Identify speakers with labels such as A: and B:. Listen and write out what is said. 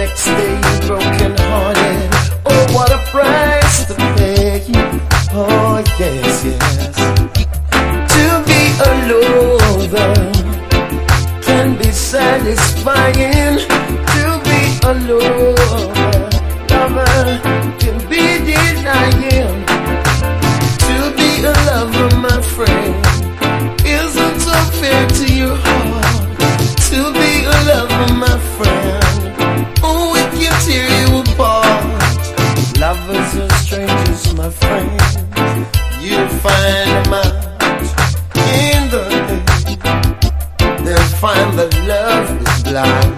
A: next day broken hearted. Oh, what a price to pay. Oh, yes, yes. To be a lover can be satisfying. To be a lover can be denying. To be a lover, my friend, isn't so fair to your heart. To be a lover, my friend, oh, it can tear you apart. Lovers are strangers, my friend. You'll find them out in the end. They'll find that love is blind.